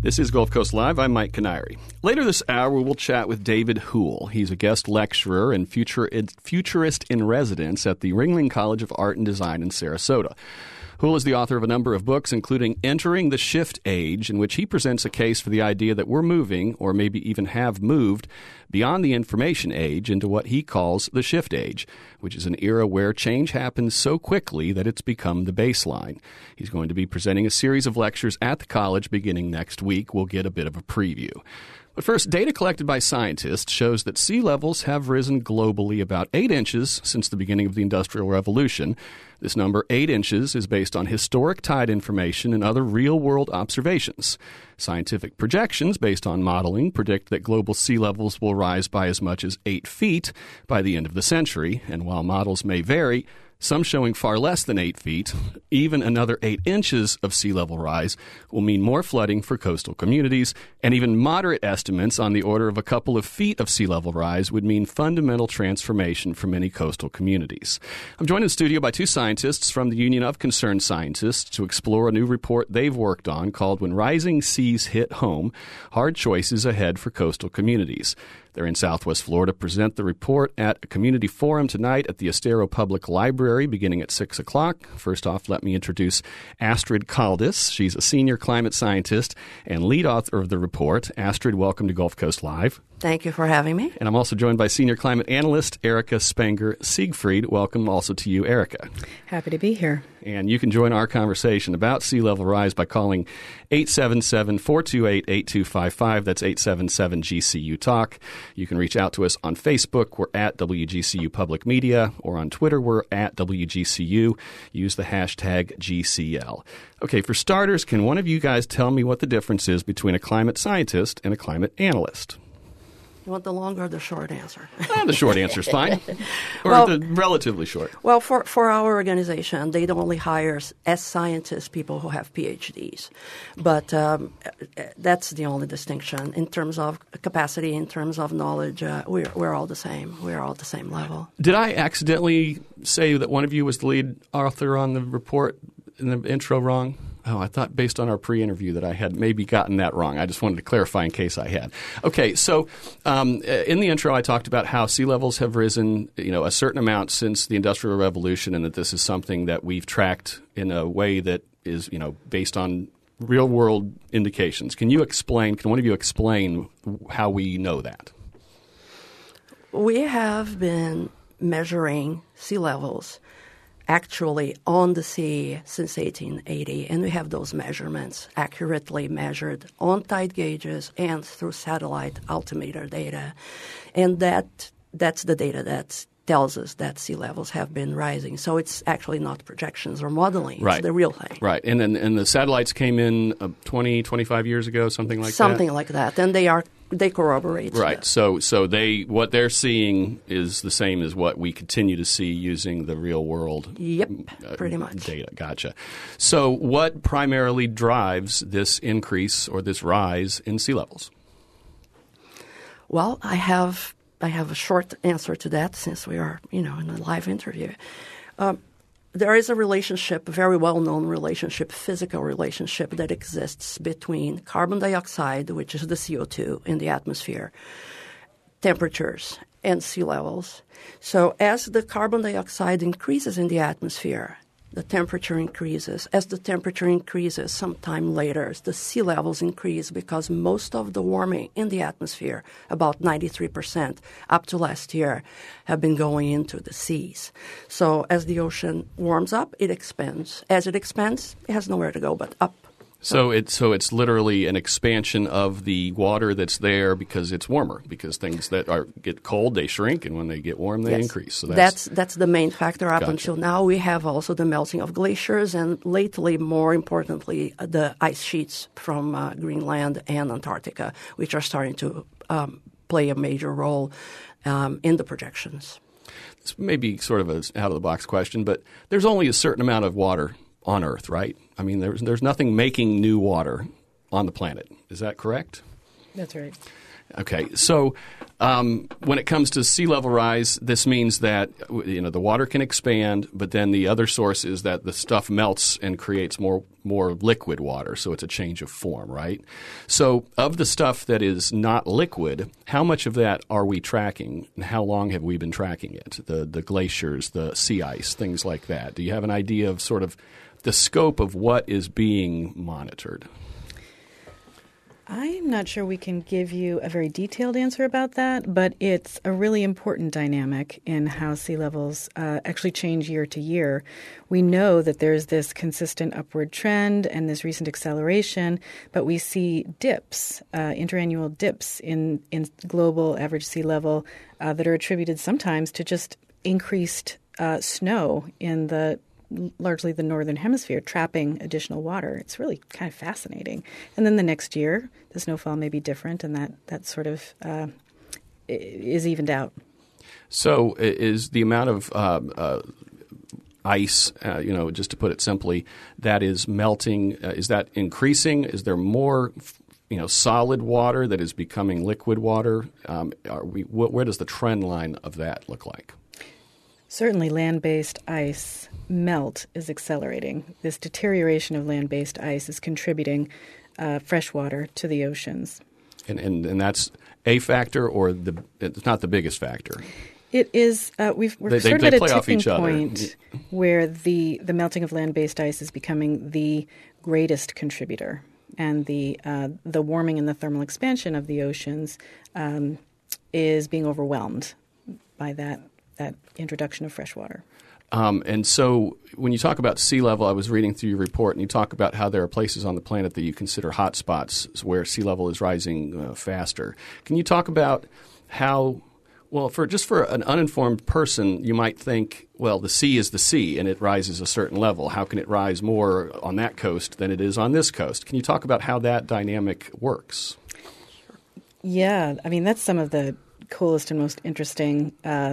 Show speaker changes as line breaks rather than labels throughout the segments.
This is Gulf Coast Live. I'm Mike Canary. Later this hour, we will chat with David Houle. He's a guest lecturer and futurist in residence at the Ringling College of Art and Design in Sarasota. Houle is the author of a number of books, including Entering the Shift Age, in which he presents a case for the idea that we're moving, or maybe even have moved, beyond the information age into what he calls the shift age, which is an era where change happens so quickly that it's become the baseline. He's going to be presenting a series of lectures at the college beginning next week. We'll get a bit of a preview. But first, data collected by scientists shows that sea levels have risen globally about 8 inches since the beginning of the Industrial Revolution. This number, 8 inches, is based on historic tide information and other real-world observations. Scientific projections based on modeling predict that global sea levels will rise by as much as 8 feet by the end of the century, and while models may vary, some showing far less than 8 feet, even another 8 inches of sea level rise will mean more flooding for coastal communities, and even moderate estimates on the order of a couple of feet of sea level rise would mean fundamental transformation for many coastal communities. I'm joined in the studio by two scientists from the Union of Concerned Scientists to explore a new report they've worked on called When Rising Seas Hit Home, Hard Choices Ahead for Coastal Communities. They're in Southwest Florida to present the report at a community forum tonight at the Estero Public Library beginning at 6 o'clock. First off, let me introduce Astrid Caldas. She's a senior climate scientist and lead author of the report. Astrid, welcome to Gulf Coast Live.
Thank you for having me.
And I'm also joined by senior climate analyst Erica Spenger-Siegfried. Welcome also to you, Erica.
Happy to be here.
And you can join our conversation about sea level rise by calling 877-428-8255. That's 877-GCU-TALK. You can reach out to us on Facebook. We're at WGCU Public Media. Or on Twitter, we're at WGCU. Use the hashtag GCL. Okay, for starters, can one of you guys tell me what the difference is between a climate scientist and a climate analyst?
You want the long or the short answer?
The short answer is fine. Or the relatively short.
Well, for our organization, they only hire as scientists people who have PhDs. But that's the only distinction. In terms of capacity, in terms of knowledge, we're all the same. We're all at the same level.
Did I accidentally say that one of you was the lead author on the report in the intro wrong? Oh, I thought based on our pre-interview that I had maybe gotten that wrong. I just wanted to clarify in case I had. Okay, so in the intro I talked about how sea levels have risen, a certain amount since the Industrial Revolution, and that this is something that we've tracked in a way that is, based on real-world indications. Can one of you explain how we know that?
We have been measuring sea levels actually on the sea since 1880, and we have those measurements accurately measured on tide gauges and through satellite altimeter data. And that's the data that tells us that sea levels have been rising. So it's actually not projections or modeling.
Right.
It's the real thing.
Right. And the satellites came in 20, 25 years ago, something like that?
Something like that. And they corroborate.
Right. So what they're seeing is the same as what we continue to see using the real world.
Yep, pretty much.
Data. Gotcha. So what primarily drives this increase or this rise in sea levels?
Well, I have a short answer to that since we are, in a live interview. There is a relationship, a very well-known relationship, physical relationship that exists between carbon dioxide, which is the CO2 in the atmosphere, temperatures, and sea levels. So as the carbon dioxide increases in the atmosphere, the temperature increases. As the temperature increases, sometime later, the sea levels increase because most of the warming in the atmosphere, about 93% up to last year, have been going into the seas. So as the ocean warms up, it expands. As it expands, it has nowhere to go but up.
So it's literally an expansion of the water that's there because it's warmer. Because things that get cold, they shrink, and when they get warm, they increase. So
that's the main factor up
Gotcha.
until now. We have also the melting of glaciers, and lately, more importantly, the ice sheets from Greenland and Antarctica, which are starting to play a major role in the projections.
This may be sort of an out-of-the-box question, but there's only a certain amount of water on Earth, right? I mean, there's nothing making new water on the planet. Is that correct?
That's right.
Okay, so when it comes to sea level rise, this means that the water can expand, but then the other source is that the stuff melts and creates more liquid water, so it's a change of form, right? So of the stuff that is not liquid, how much of that are we tracking, and how long have we been tracking it? The glaciers, the sea ice, things like that. Do you have an idea of sort of the scope of what is being monitored?
I'm not sure we can give you a very detailed answer about that, but it's a really important dynamic in how sea levels actually change year to year. We know that there's this consistent upward trend and this recent acceleration, but we see dips, interannual dips in global average sea level that are attributed sometimes to just increased snow in largely the northern hemisphere, trapping additional water. It's really kind of fascinating. And then the next year, the snowfall may be different, and that sort of is evened out. So
is the amount of ice, just to put it simply, that is melting, is that increasing? Is there more solid water that is becoming liquid water? Where does the trend line of that look like?
Certainly land-based ice melt is accelerating. This deterioration of land-based ice is contributing fresh water to the oceans.
And that's a factor, or it's not the biggest factor?
It is. We're sort of at a tipping point where the melting of land-based ice is becoming the greatest contributor, and the warming and the thermal expansion of the oceans is being overwhelmed by that introduction of fresh water.
And so when you talk about sea level, I was reading through your report, and you talk about how there are places on the planet that you consider hot spots where sea level is rising faster. Can you talk about how, for an uninformed person, you might think, well, the sea is the sea and it rises a certain level. How can it rise more on that coast than it is on this coast? Can you talk about how that dynamic works?
Yeah, I mean, that's some of the coolest and most interesting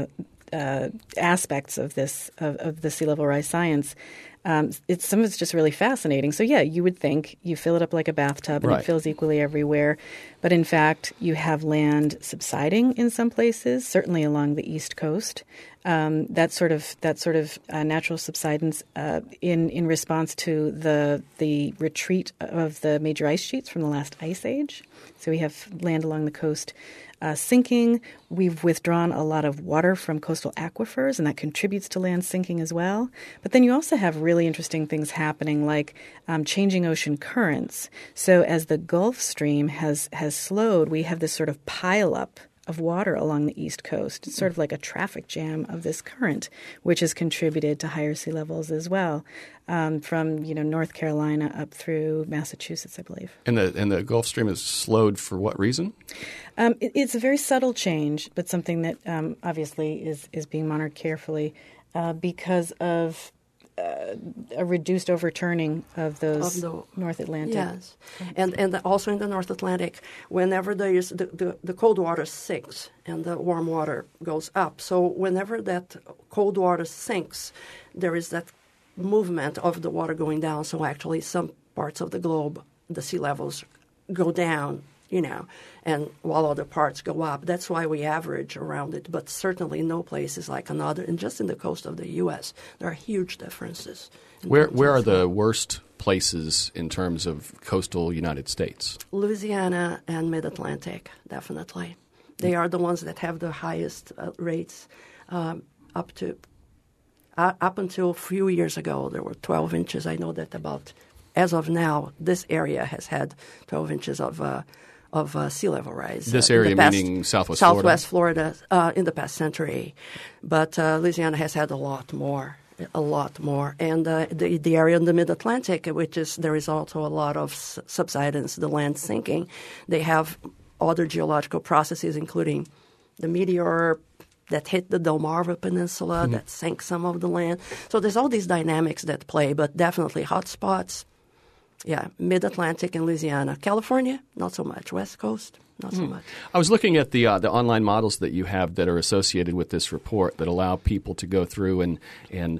aspects of this of the sea level rise science. Some of it's just really fascinating. So yeah, you would think you fill it up like a bathtub and It fills equally everywhere, but in fact you have land subsiding in some places, certainly along the East Coast. That sort of natural subsidence in response to the retreat of the major ice sheets from the last ice age. So we have land along the coast sinking. We've withdrawn a lot of water from coastal aquifers, and that contributes to land sinking as well. But then you also have really interesting things happening, like changing ocean currents. So as the Gulf Stream has slowed, we have this sort of pileup of water along the East Coast. It's sort of like a traffic jam of this current, which has contributed to higher sea levels as well, from North Carolina up through Massachusetts, I believe.
And the Gulf Stream is slowed for what reason?
It's a very subtle change, but something that obviously is being monitored carefully because of a reduced overturning of those North Atlantic.
Yes, and also in the North Atlantic, whenever there is the cold water sinks and the warm water goes up. So whenever that cold water sinks, there is that movement of the water going down. So actually some parts of the globe, the sea levels go down, and while other parts go up. That's why we average around it, but certainly no place is like another. And just in the coast of the U.S., there are huge differences.
Where are the worst places in terms of coastal United States?
Louisiana and Mid-Atlantic, definitely. They are the ones that have the highest rates up until a few years ago. There were 12 inches. I know that as of now, this area has had 12 inches of sea level rise.
This area meaning
Southwest Florida in the past century. But Louisiana has had a lot more. And the area in the Mid-Atlantic, there is also a lot of subsidence, the land sinking. They have other geological processes, including the meteor that hit the Delmarva Peninsula, that sank some of the land. So there's all these dynamics that play, but definitely hot spots. Yeah, Mid-Atlantic and Louisiana. California, not so much. West Coast, not so much.
I was looking at the online models that you have that are associated with this report that allow people to go through and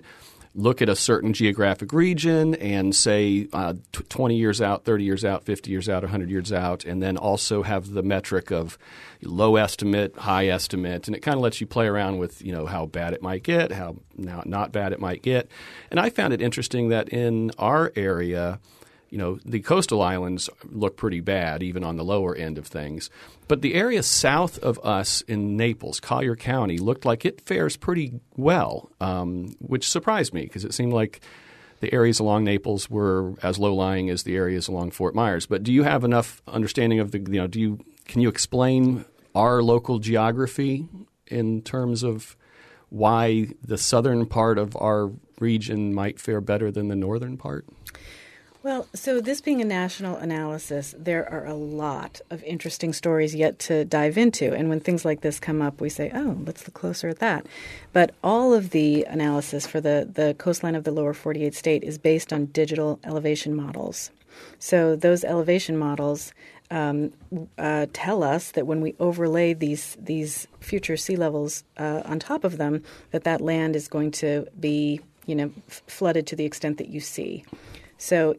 look at a certain geographic region and say 20 years out, 30 years out, 50 years out, 100 years out, and then also have the metric of low estimate, high estimate, and it kind of lets you play around with how bad it might get, how not bad it might get. And I found it interesting that in our area, the coastal islands look pretty bad, even on the lower end of things. But the area south of us in Naples, Collier County, looked like it fares pretty well, which surprised me because it seemed like the areas along Naples were as low-lying as the areas along Fort Myers. But do you have enough understanding of can you explain our local geography in terms of why the southern part of our region might fare better than the northern part?
Well, so this being a national analysis, there are a lot of interesting stories yet to dive into. And when things like this come up, we say, oh, let's look closer at that. But all of the analysis for the coastline of the lower 48 state is based on digital elevation models. So those elevation models tell us that when we overlay these future sea levels on top of them, that land is going to be flooded to the extent that you see. So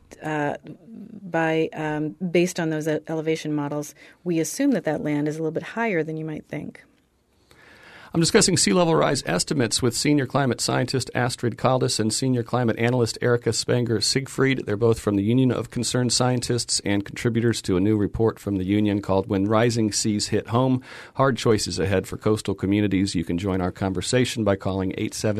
based on those elevation models, we assume that land is a little bit higher than you might think.
I'm discussing sea level rise estimates with senior climate scientist Astrid Caldas and senior climate analyst Erica Spanger-Siegfried. They're both from the Union of Concerned Scientists and contributors to a new report from the union called When Rising Seas Hit Home, Hard Choices Ahead for Coastal Communities. You can join our conversation by calling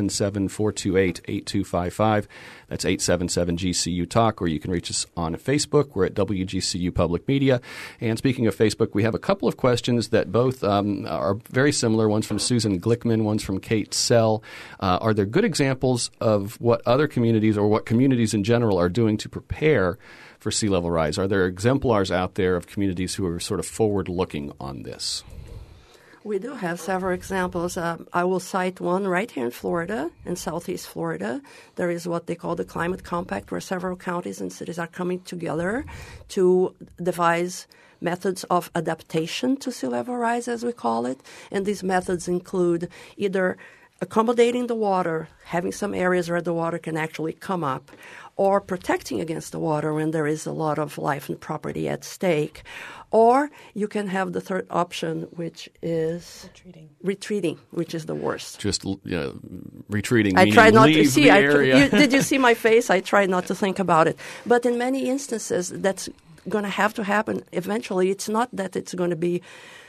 877-428-8255. That's 877-GCU-TALK, or you can reach us on Facebook. We're at WGCU Public Media. And speaking of Facebook, we have a couple of questions that both are very similar. One's from Susan Glickman, one's from Kate Sell. Are there good examples of what other communities or what communities in general are doing to prepare for sea level rise? Are there exemplars out there of communities who are sort of forward-looking on this?
We do have several examples. I will cite one right here in Florida, in southeast Florida. There is what they call the Climate Compact, where several counties and cities are coming together to devise methods of adaptation to sea level rise, as we call it. And these methods include either accommodating the water, having some areas where the water can actually come up, or protecting against the water when there is a lot of life and property at stake. Or you can have the third option, which is retreating, which is the worst.
Just retreating,
I try not
leave
to see.
the area.
Did you see my face? I try not to think about it. But in many instances, that's going to have to happen eventually. It's not that it's going to be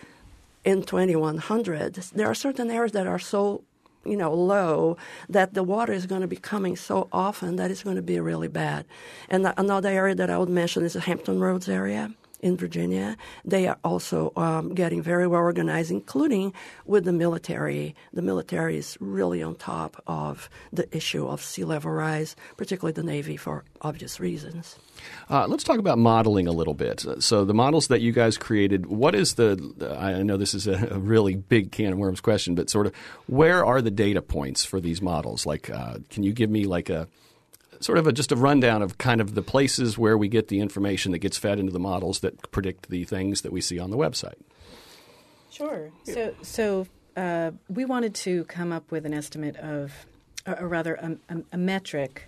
in 2100. There are certain areas that are so low that the water is going to be coming so often that it's going to be really bad. And another area that I would mention is the Hampton Roads area in Virginia. They are also getting very well organized, including with the military. The military is really on top of the issue of sea level rise, particularly the Navy, for obvious reasons.
Let's talk about modeling a little bit. So the models that you guys created, what is I know this is a really big can of worms question, but sort of where are the data points for these models? Like, can you give me like just a rundown of kind of the places where we get the information that gets fed into the models that predict the things that we see on the website?
Sure. So we wanted to come up with an estimate of, or rather a metric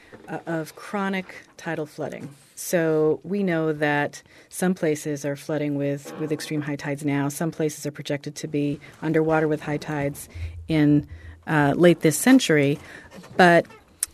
of chronic tidal flooding. So we know that some places are flooding with extreme high tides now. Some places are projected to be underwater with high tides in late this century. But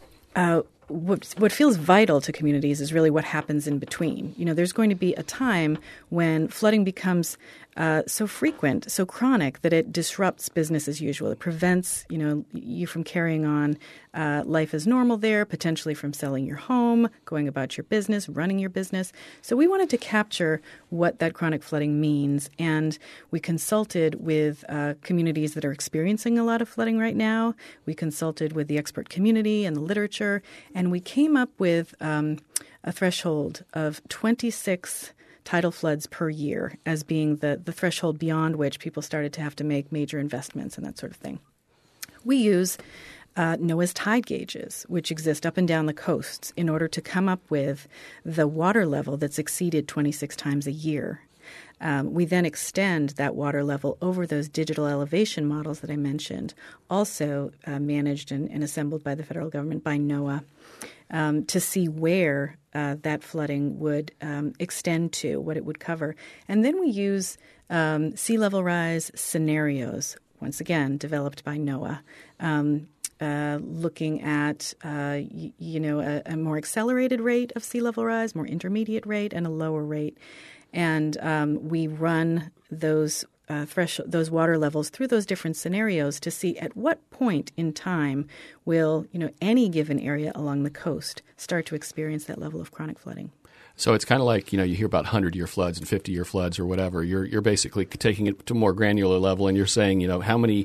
what feels vital to communities is really what happens in between. There's going to be a time when flooding becomes so frequent, so chronic, that it disrupts business as usual. It prevents, you from carrying on life as normal there, potentially from selling your home, going about your business, running your business. So we wanted to capture what that chronic flooding means, and we consulted with communities that are experiencing a lot of flooding right now. We consulted with the expert community and the literature, and we came up with a threshold of 26 tidal floods per year as being the threshold beyond which people started to have to make major investments and that sort of thing. We use NOAA's tide gauges, which exist up and down the coasts, in order to come up with the water level that's exceeded 26 times a year. We then extend that water level over those digital elevation models that I mentioned, also managed and assembled by the federal government, by NOAA, to see where that flooding would extend to, what it would cover. And then we use sea level rise scenarios, once again, developed by NOAA, looking at, a more accelerated rate of sea level rise, more intermediate rate, and a lower rate. And we run those water levels through those different scenarios to see at what point in time will, any given area along the coast start to experience that level of chronic flooding.
So it's kind of like, you hear about 100-year floods and 50-year floods or whatever. You're basically taking it to a more granular level, and you're saying, how many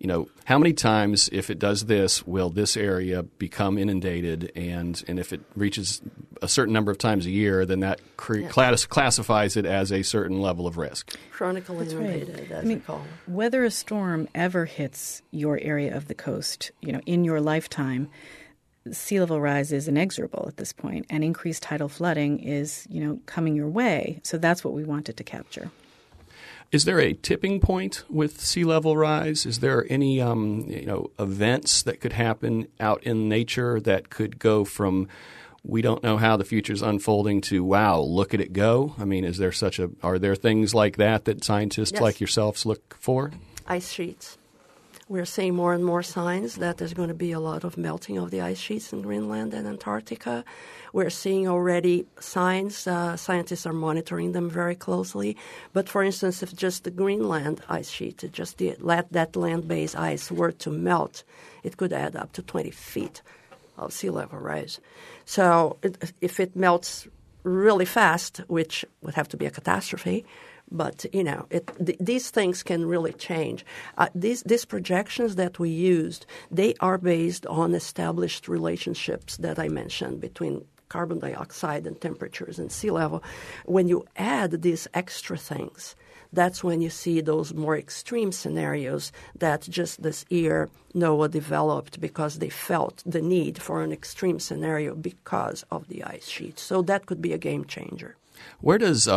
times, if it does this, will this area become inundated, and if it reaches a certain number of times a year, then that classifies it as a certain level of risk.
Chronically inundated, as we call it.
Whether a storm ever hits your area of the coast, in your lifetime, sea level rise is inexorable at this point, and increased tidal flooding is, coming your way. So that's what we wanted to capture.
Is there a tipping point with sea level rise? Is there any, events that could happen out in nature that could go from we don't know how the future's unfolding to wow, look at it go? I mean, are there things like that scientists like yourselves look for?
Ice sheets. We're seeing more and more signs that there's going to be a lot of melting of the ice sheets in Greenland and Antarctica. We're seeing already signs. Scientists are monitoring them very closely. But, for instance, if just the Greenland ice sheet, that land-based ice were to melt, it could add up to 20 feet of sea level rise. So if it melts really fast, which would have to be a catastrophe, but, these things can really change. These projections that we used, they are based on established relationships that I mentioned between carbon dioxide and temperatures and sea level. When you add these extra things, that's when you see those more extreme scenarios that just this year NOAA developed because they felt the need for an extreme scenario because of the ice sheet. So that could be a game changer.
Where does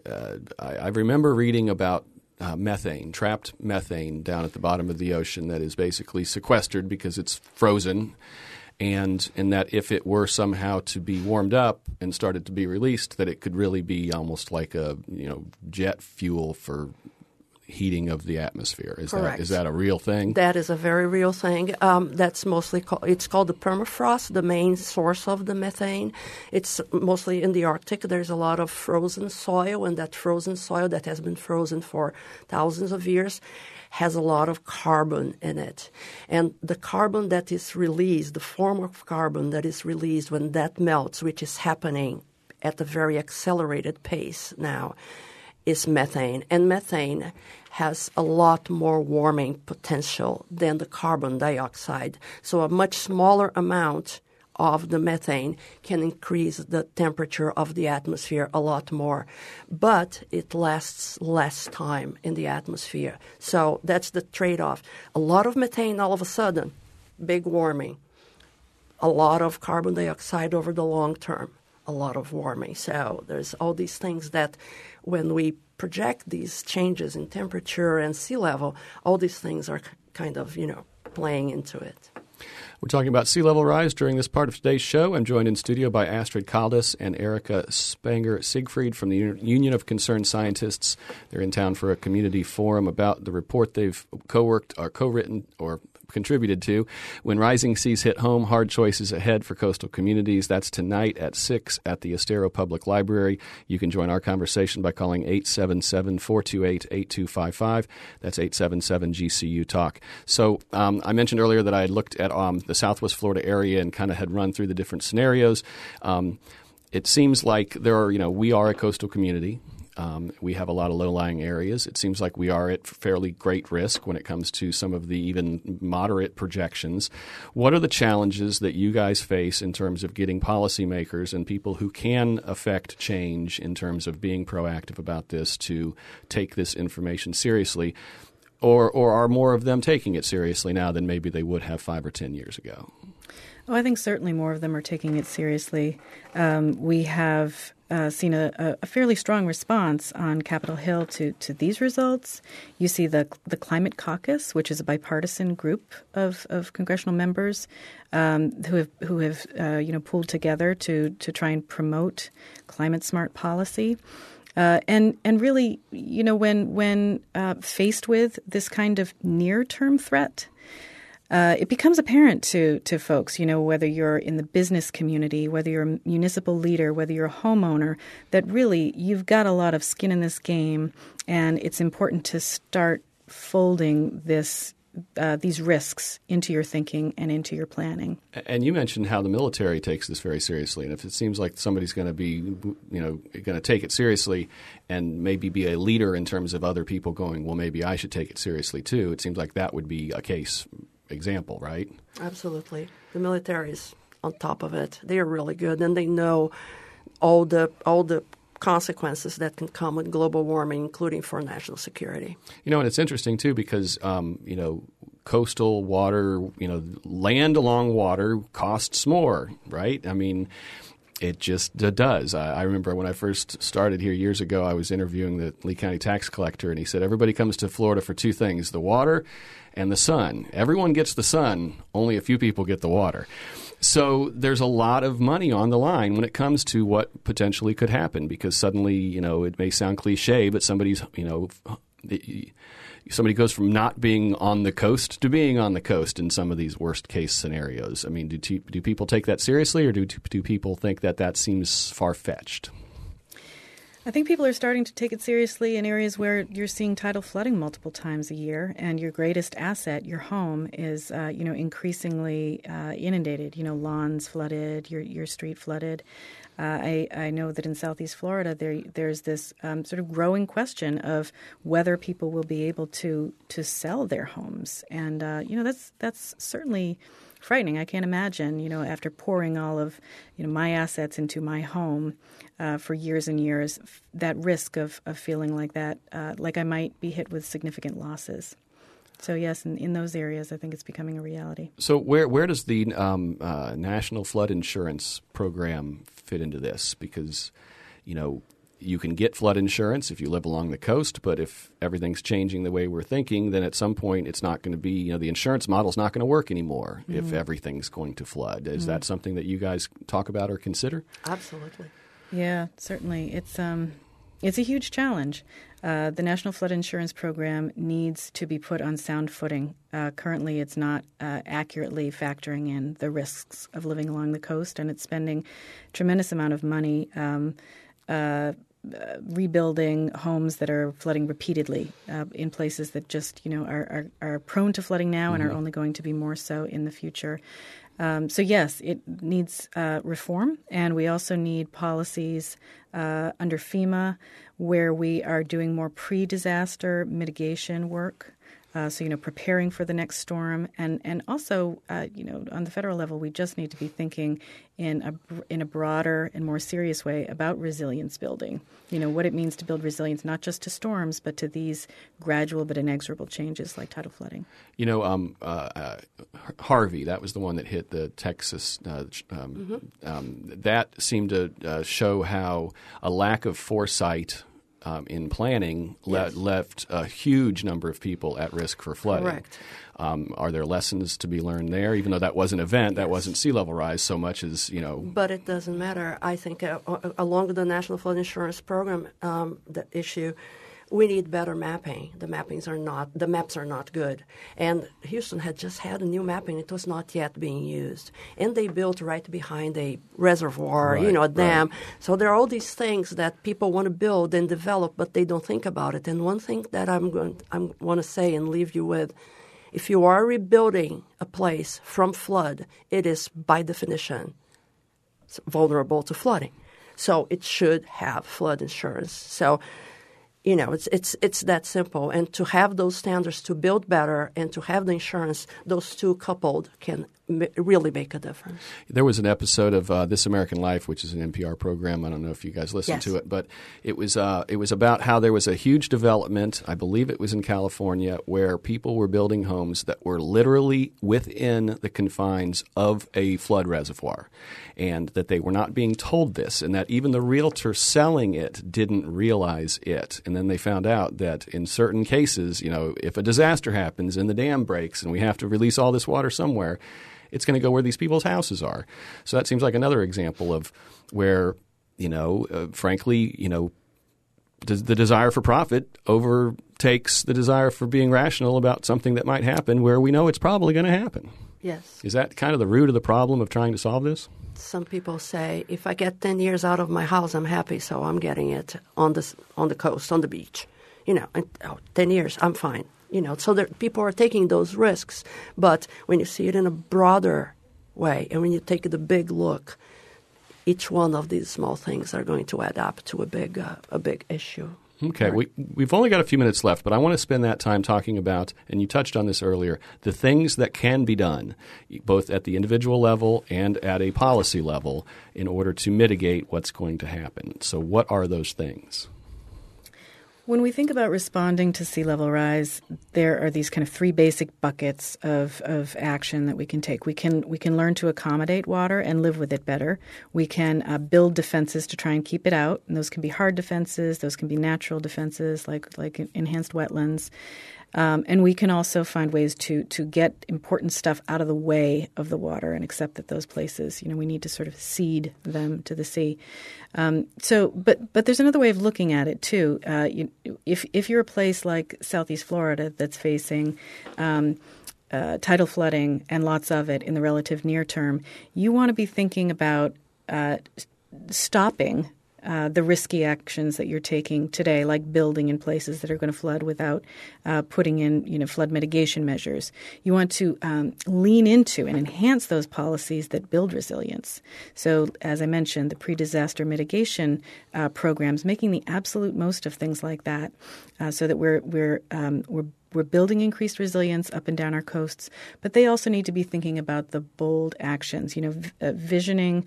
I remember reading about methane, trapped methane down at the bottom of the ocean that is basically sequestered because it's frozen, and that if it were somehow to be warmed up and started to be released, that it could really be almost like a jet fuel for heating of the atmosphere. Is that a real thing?
That is a very real thing. That's mostly it's called the permafrost, the main source of the methane. It's mostly in the Arctic. There's a lot of frozen soil, and that frozen soil that has been frozen for thousands of years has a lot of carbon in it. And the carbon that is released, the form of carbon that is released when that melts, which is happening at a very accelerated pace now, is methane. And methane has a lot more warming potential than the carbon dioxide. So a much smaller amount of the methane can increase the temperature of the atmosphere a lot more. But it lasts less time in the atmosphere. So that's the trade-off. A lot of methane all of a sudden, big warming. A lot of carbon dioxide over the long term, a lot of warming. So there's all these things that when we project these changes in temperature and sea level, all these things are kind of, playing into it.
We're talking about sea level rise during this part of today's show. I'm joined in studio by Astrid Caldas and Erica Spanger-Siegfried from the Union of Concerned Scientists. They're in town for a community forum about the report they've co-written or contributed to. When Rising Seas Hit Home, Hard Choices Ahead for Coastal Communities. That's tonight at 6 at the Estero Public Library. You can join our conversation by calling 877-428-8255. That's 877-GCU-TALK. So I mentioned earlier that I had looked at the Southwest Florida area and kind of had run through the different scenarios. It seems like we are a coastal community. We have a lot of low-lying areas. It seems like we are at fairly great risk when it comes to some of the even moderate projections. What are the challenges that you guys face in terms of getting policymakers and people who can affect change in terms of being proactive about this to take this information seriously? Or are more of them taking it seriously now than maybe they would have 5 or 10 years ago?
Oh, I think certainly more of them are taking it seriously. We have seen a fairly strong response on Capitol Hill to these results. You see the Climate Caucus, which is a bipartisan group of congressional members who have pulled together to try and promote climate smart policy. And really, when faced with this kind of near-term threat, it becomes apparent to folks, whether you're in the business community, whether you're a municipal leader, whether you're a homeowner, that really you've got a lot of skin in this game, and it's important to start folding these risks into your thinking and into your planning.
And you mentioned how the military takes this very seriously, and if it seems like somebody's going to be, going to take it seriously and maybe be a leader in terms of other people going, well, maybe I should take it seriously too. It seems like that would be a case example, right?
Absolutely. The military is on top of it. They are really good, and they know all the consequences that can come with global warming, including for national security.
And it's interesting too because coastal water, land along water costs more, right? I mean, it just does. I remember when I first started here years ago, I was interviewing the Lee County tax collector, and he said everybody comes to Florida for two things: the water and the sun. Everyone gets the sun, only a few people get the water. So there's a lot of money on the line when it comes to what potentially could happen, because suddenly, it may sound cliche, but somebody goes from not being on the coast to being on the coast in some of these worst case scenarios. I mean, do people take that seriously, or do people think that seems far-fetched?
I think people are starting to take it seriously in areas where you're seeing tidal flooding multiple times a year, and your greatest asset, your home, is increasingly inundated. Lawns flooded, your street flooded. I know that in Southeast Florida there's this sort of growing question of whether people will be able to sell their homes, and that's certainly frightening. I can't imagine, after pouring all of my assets into my home for years and years, that risk of feeling like that, like I might be hit with significant losses. So yes, in those areas, I think it's becoming a reality.
So where does the National Flood Insurance Program fit into this? Because, you can get flood insurance if you live along the coast, but if everything's changing the way we're thinking, then at some point it's not going to be, the insurance model's not going to work anymore if everything's going to flood. Is that something that you guys talk about or consider?
Absolutely.
Yeah, certainly. It's a huge challenge. The National Flood Insurance Program needs to be put on sound footing. Currently, it's not accurately factoring in the risks of living along the coast, and it's spending a tremendous amount of money rebuilding homes that are flooding repeatedly in places that just are prone to flooding now and are only going to be more so in the future. So yes, it needs reform, and we also need policies under FEMA where we are doing more pre-disaster mitigation work. So, preparing for the next storm, and also, on the federal level, we just need to be thinking in a broader and more serious way about resilience building. What it means to build resilience, not just to storms, but to these gradual but inexorable changes like tidal flooding.
Harvey, that was the one that hit the Texas. That seemed to show how a lack of foresight in planning left a huge number of people at risk for flooding.
Correct.
Are there lessons to be learned there? Even though that was an event, that wasn't sea level rise so much as,
But it doesn't matter. I think along with the National Flood Insurance Program, the issue, we need better mapping. The maps are not good. And Houston had just had a new mapping. It was not yet being used. And they built right behind a reservoir, a dam. Right. So there are all these things that people want to build and develop, but they don't think about it. And one thing that I want to say and leave you with, if you are rebuilding a place from flood, it is by definition vulnerable to flooding. So it should have flood insurance. So it's that simple. And to have those standards to build better and to have the insurance, those two coupled can really make a difference.
There was an episode of This American Life, which is an NPR program. I don't know if you guys listened to it, but it was about how there was a huge development, I believe it was in California, where people were building homes that were literally within the confines of a flood reservoir, and that they were not being told this, and that even the realtor selling it didn't realize it. And then they found out that in certain cases, if a disaster happens and the dam breaks and we have to release all this water somewhere, it's going to go where these people's houses are. So that seems like another example of where, frankly, the desire for profit overtakes the desire for being rational about something that might happen where we know it's probably going to happen.
Yes.
Is that kind of the root of the problem of trying to solve this?
Some people say, if I get 10 years out of my house, I'm happy, so I'm getting it on the coast, on the beach. 10 years, I'm fine. So people are taking those risks. But when you see it in a broader way, and when you take the big look, each one of these small things are going to add up to a big issue.
Okay, we've only got a few minutes left, but I want to spend that time talking about, and you touched on this earlier, the things that can be done, both at the individual level and at a policy level, in order to mitigate what's going to happen. So what are those things?
When we think about responding to sea level rise, there are these kind of three basic buckets of action that we can take. We can learn to accommodate water and live with it better. We can build defenses to try and keep it out, and those can be hard defenses. Those can be natural defenses like enhanced wetlands. And we can also find ways to get important stuff out of the way of the water and accept that those places, we need to sort of cede them to the sea. But there's another way of looking at it too. If you're a place like Southeast Florida that's facing tidal flooding and lots of it in the relative near term, you want to be thinking about stopping the risky actions that you're taking today, like building in places that are going to flood without putting in, flood mitigation measures. You want to lean into and enhance those policies that build resilience. So, as I mentioned, the pre-disaster mitigation programs, making the absolute most of things like that, so that we're building increased resilience up and down our coasts, but they also need to be thinking about the bold actions, visioning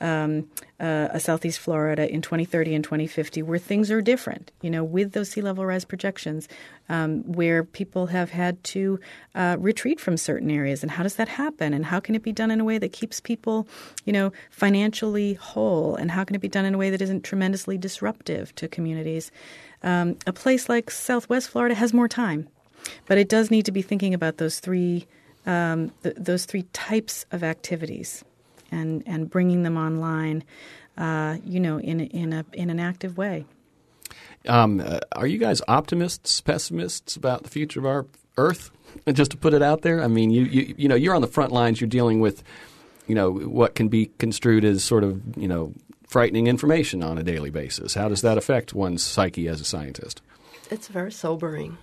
a Southeast Florida in 2030 and 2050 where things are different, with those sea level rise projections, where people have had to retreat from certain areas. And how does that happen? And how can it be done in a way that keeps people, financially whole? And how can it be done in a way that isn't tremendously disruptive to communities? A place like Southwest Florida has more time. But it does need to be thinking about those three types of activities, and bringing them online, in an active way.
Are you guys optimists, pessimists about the future of our Earth? Just to put it out there, I mean, you're on the front lines. You're dealing with, what can be construed as sort of, frightening information on a daily basis. How does that affect one's psyche as a scientist?
It's very sobering.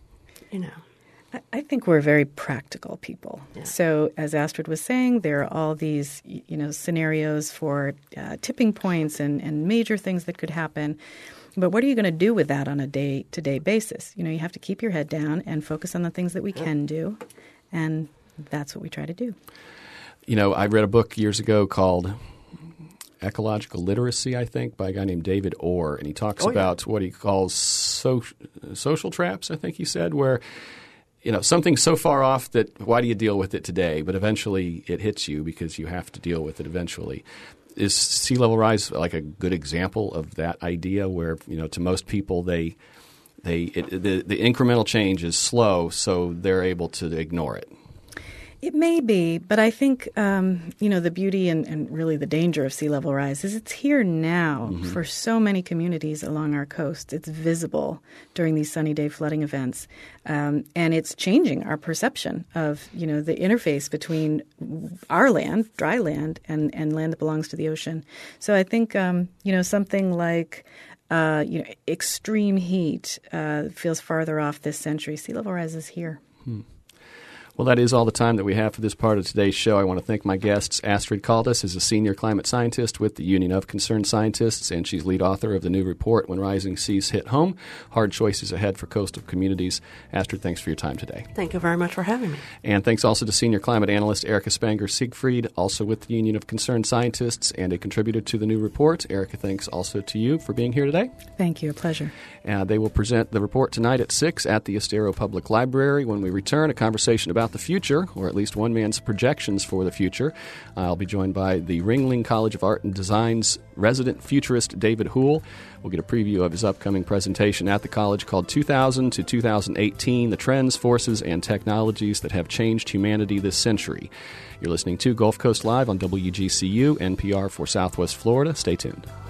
I think we're very practical people. Yeah. So as Astrid was saying, there are all these, scenarios for tipping points and major things that could happen. But what are you going to do with that on a day-to-day basis? You have to keep your head down and focus on the things that we can do. And that's what we try to do.
I read a book years ago called Ecological Literacy, I think, by a guy named David Orr, and he talks about what he calls social traps, I think he said, where something's so far off that why do you deal with it today? But eventually it hits you because you have to deal with it eventually. Is sea level rise like a good example of that idea where, to most people the incremental change is slow, so they're able to ignore it?
It may be, but I think, the beauty and really the danger of sea level rise is it's here now for so many communities along our coast. It's visible during these sunny day flooding events, and it's changing our perception of, the interface between our land, dry land, and land that belongs to the ocean. So I think, something like extreme heat feels farther off this century. Sea level rise is here.
Well, that is all the time that we have for this part of today's show. I want to thank my guests. Astrid Caldas is a senior climate scientist with the Union of Concerned Scientists, and she's lead author of the new report, When Rising Seas Hit Home, Hard Choices Ahead for Coastal Communities. Astrid, thanks for your time today.
Thank you very much for having me.
And thanks also to senior climate analyst Erica Spanger-Siegfried, also with the Union of Concerned Scientists and a contributor to the new report. Erica, thanks also to you for being here today.
Thank you. A pleasure.
They will present the report tonight at 6 at the Estero Public Library. When we return, a conversation about the future, or at least one man's projections for the future. I'll be joined by the Ringling College of Art and Design's resident futurist David Houle. We'll get a preview of his upcoming presentation at the college called 2000 to 2018, The Trends, Forces, and Technologies That Have Changed Humanity This Century. You're listening to Gulf Coast Live on WGCU, NPR for Southwest Florida. Stay tuned.